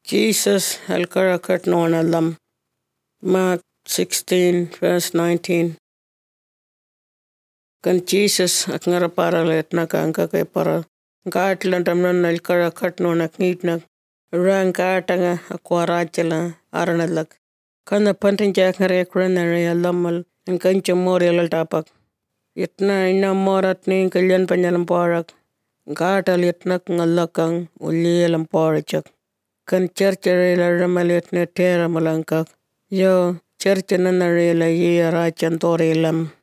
Jesus al-Karakat Noanalam. Mark 16 verse 19. Kan Jesus ak ngaraparal na ka kay para kaatlan tamnan al-Karakat Noanak nitnak rang kaatanga akwarachela aranalak. Kana pantin jak ngarekran na alamal ang kancha morial tapak. Itna ina morat ni kalyan panyalam parak. Kaatal itnak ngalakang ulialam parachak. Kan churcherela ramalet ne tera malangkak. Yo church na narela yi arachan torelam.